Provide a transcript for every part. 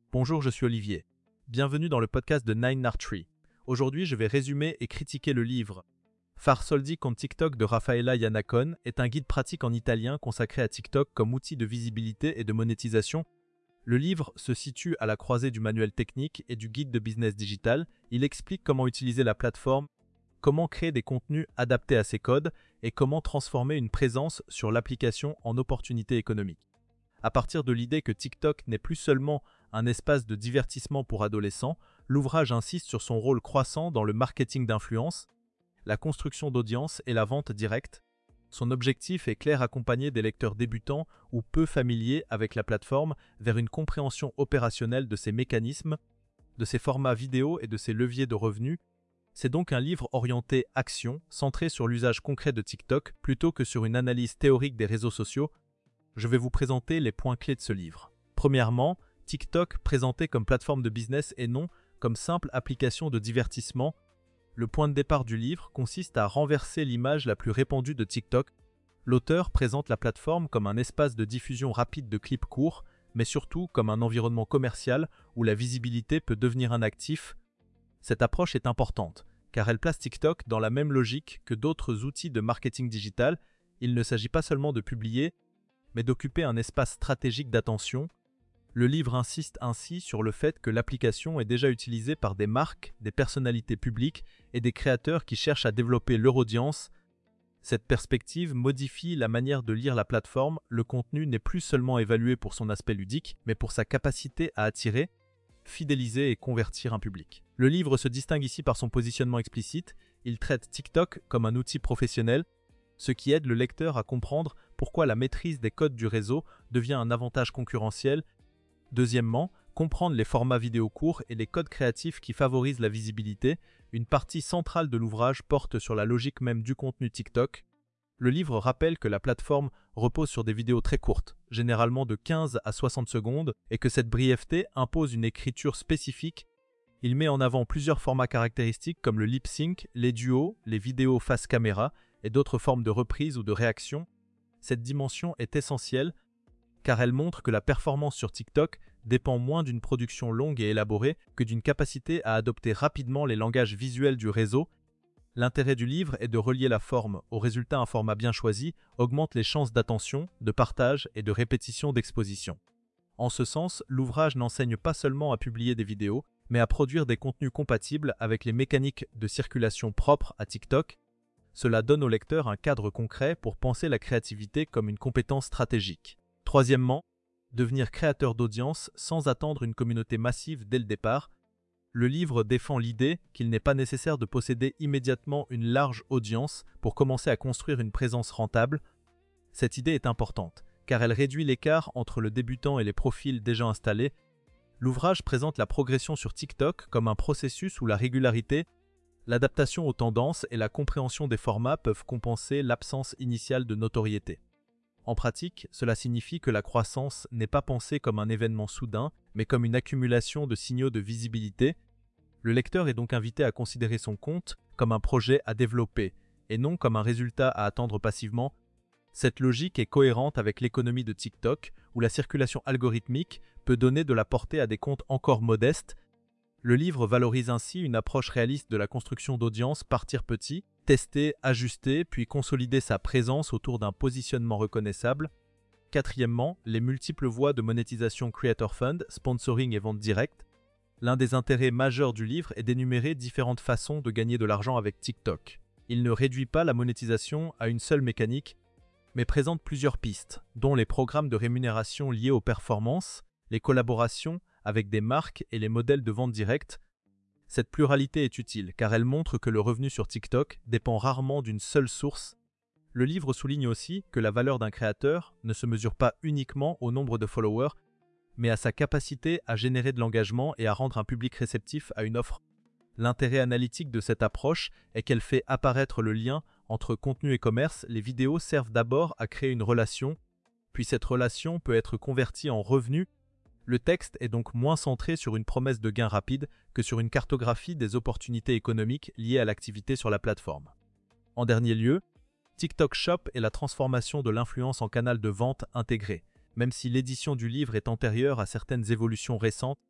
Bonjour, je suis Olivier. Bienvenue dans le podcast de Nine Tree. Aujourd'hui, je vais résumer et critiquer le livre Far soldi con TikTok de Raffaella Iannacone est un guide pratique en italien consacré à TikTok comme outil de visibilité et de monétisation. Le livre se situe à la croisée du manuel technique et du guide de business digital. Il explique comment utiliser la plateforme, comment créer des contenus adaptés à ses codes et comment transformer une présence sur l'application en opportunité économique. À partir de l'idée que TikTok n'est plus seulement un espace de divertissement pour adolescents, l'ouvrage insiste sur son rôle croissant dans le marketing d'influence, la construction d'audience et la vente directe. Son objectif est clair: accompagner des lecteurs débutants ou peu familiers avec la plateforme vers une compréhension opérationnelle de ses mécanismes, de ses formats vidéo et de ses leviers de revenus. C'est donc un livre orienté action, centré sur l'usage concret de TikTok plutôt que sur une analyse théorique des réseaux sociaux. Je vais vous présenter les points clés de ce livre. Premièrement, TikTok présenté comme plateforme de business et non comme simple application de divertissement. Le point de départ du livre consiste à renverser l'image la plus répandue de TikTok. L'auteur présente la plateforme comme un espace de diffusion rapide de clips courts, mais surtout comme un environnement commercial où la visibilité peut devenir un actif. Cette approche est importante, car elle place TikTok dans la même logique que d'autres outils de marketing digital. Il ne s'agit pas seulement de publier, mais d'occuper un espace stratégique d'attention. Le livre insiste ainsi sur le fait que l'application est déjà utilisée par des marques, des personnalités publiques et des créateurs qui cherchent à développer leur audience. Cette perspective modifie la manière de lire la plateforme. Le contenu n'est plus seulement évalué pour son aspect ludique, mais pour sa capacité à attirer, fidéliser et convertir un public. Le livre se distingue ici par son positionnement explicite. Il traite TikTok comme un outil professionnel, ce qui aide le lecteur à comprendre pourquoi la maîtrise des codes du réseau devient un avantage concurrentiel. Deuxièmement, comprendre les formats vidéo courts et les codes créatifs qui favorisent la visibilité. Une partie centrale de l'ouvrage porte sur la logique même du contenu TikTok. Le livre rappelle que la plateforme repose sur des vidéos très courtes, généralement de 15 à 60 secondes, et que cette brièveté impose une écriture spécifique. Il met en avant plusieurs formats caractéristiques comme le lip sync, les duos, les vidéos face caméra et d'autres formes de reprise ou de réaction. Cette dimension est essentielle car elle montre que la performance sur TikTok dépend moins d'une production longue et élaborée que d'une capacité à adopter rapidement les langages visuels du réseau. L'intérêt du livre est de relier la forme au résultat. Un format bien choisi augmente les chances d'attention, de partage et de répétition d'exposition. En ce sens, l'ouvrage n'enseigne pas seulement à publier des vidéos, mais à produire des contenus compatibles avec les mécaniques de circulation propres à TikTok. Cela donne au lecteur un cadre concret pour penser la créativité comme une compétence stratégique. Troisièmement, devenir créateur d'audience sans attendre une communauté massive dès le départ. Le livre défend l'idée qu'il n'est pas nécessaire de posséder immédiatement une large audience pour commencer à construire une présence rentable. Cette idée est importante, car elle réduit l'écart entre le débutant et les profils déjà installés. L'ouvrage présente la progression sur TikTok comme un processus où la régularité, l'adaptation aux tendances et la compréhension des formats peuvent compenser l'absence initiale de notoriété. En pratique, cela signifie que la croissance n'est pas pensée comme un événement soudain, mais comme une accumulation de signaux de visibilité. Le lecteur est donc invité à considérer son compte comme un projet à développer, et non comme un résultat à attendre passivement. Cette logique est cohérente avec l'économie de TikTok, où la circulation algorithmique peut donner de la portée à des comptes encore modestes. Le livre valorise ainsi une approche réaliste de la construction d'audience: partir petit, tester, ajuster, puis consolider sa présence autour d'un positionnement reconnaissable. Quatrièmement, les multiples voies de monétisation Creator Fund, sponsoring et vente directe. L'un des intérêts majeurs du livre est d'énumérer différentes façons de gagner de l'argent avec TikTok. Il ne réduit pas la monétisation à une seule mécanique, mais présente plusieurs pistes, dont les programmes de rémunération liés aux performances, les collaborations avec des marques et les modèles de vente directe. Cette pluralité est utile car elle montre que le revenu sur TikTok dépend rarement d'une seule source. Le livre souligne aussi que la valeur d'un créateur ne se mesure pas uniquement au nombre de followers, mais à sa capacité à générer de l'engagement et à rendre un public réceptif à une offre. L'intérêt analytique de cette approche est qu'elle fait apparaître le lien entre contenu et commerce. Les vidéos servent d'abord à créer une relation, puis cette relation peut être convertie en revenu. Le texte est donc moins centré sur une promesse de gain rapide que sur une cartographie des opportunités économiques liées à l'activité sur la plateforme. En dernier lieu, TikTok Shop est la transformation de l'influence en canal de vente intégré. Même si l'édition du livre est antérieure à certaines évolutions récentes,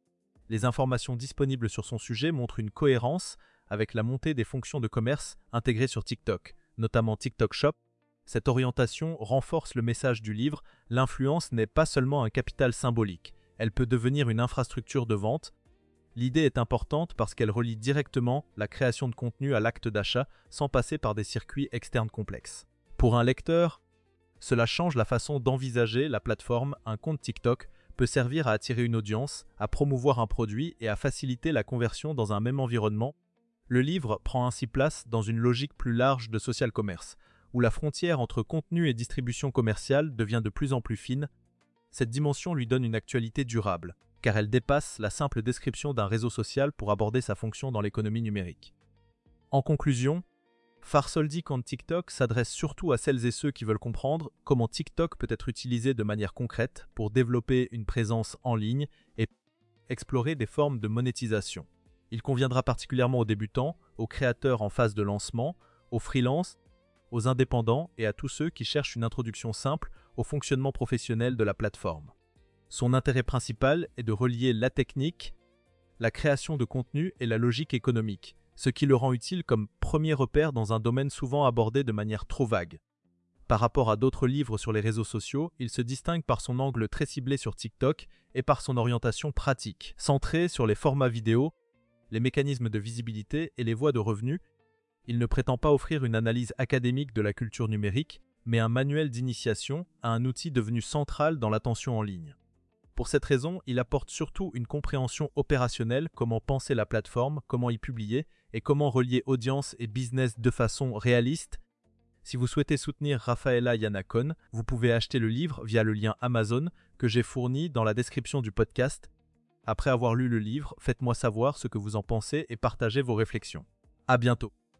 Les informations disponibles sur son sujet montrent une cohérence avec la montée des fonctions de commerce intégrées sur TikTok, notamment TikTok Shop. Cette orientation renforce le message du livre. L'influence n'est pas seulement un capital symbolique, elle peut devenir une infrastructure de vente. L'idée est importante parce qu'elle relie directement la création de contenu à l'acte d'achat sans passer par des circuits externes complexes. Pour un lecteur, cela change la façon d'envisager la plateforme. Un compte TikTok peut servir à attirer une audience, à promouvoir un produit et à faciliter la conversion dans un même environnement. Le livre prend ainsi place dans une logique plus large de social commerce, où la frontière entre contenu et distribution commerciale devient de plus en plus fine. Cette dimension lui donne une actualité durable, car elle dépasse la simple description d'un réseau social pour aborder sa fonction dans l'économie numérique. En conclusion, Farsoldi on TikTok s'adresse surtout à celles et ceux qui veulent comprendre comment TikTok peut être utilisé de manière concrète pour développer une présence en ligne et explorer des formes de monétisation. Il conviendra particulièrement aux débutants, aux créateurs en phase de lancement, aux freelances, aux indépendants et à tous ceux qui cherchent une introduction simple au fonctionnement professionnel de la plateforme. Son intérêt principal est de relier la technique, la création de contenu et la logique économique, ce qui le rend utile comme premier repère dans un domaine souvent abordé de manière trop vague. Par rapport à d'autres livres sur les réseaux sociaux, il se distingue par son angle très ciblé sur TikTok et par son orientation pratique, centrée sur les formats vidéo, les mécanismes de visibilité et les voies de revenus. Il ne prétend pas offrir une analyse académique de la culture numérique, mais un manuel d'initiation à un outil devenu central dans l'attention en ligne. Pour cette raison, il apporte surtout une compréhension opérationnelle, comment penser la plateforme, comment y publier et comment relier audience et business de façon réaliste. Si vous souhaitez soutenir Rafaela Yanacon, vous pouvez acheter le livre via le lien Amazon que j'ai fourni dans la description du podcast. Après avoir lu le livre, faites-moi savoir ce que vous en pensez et partagez vos réflexions. À bientôt.